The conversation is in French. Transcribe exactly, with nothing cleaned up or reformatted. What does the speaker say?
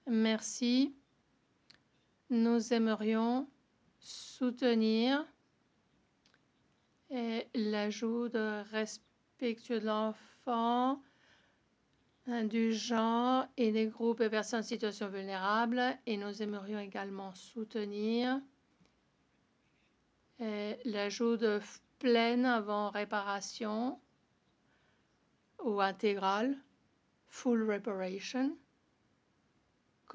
Merci. Nous aimerions soutenir l'ajout de respectueux de l'enfant, du genre et des groupes et personnes en situation vulnérable. Et nous aimerions également soutenir l'ajout de pleine avant réparation ou intégrale, full reparation.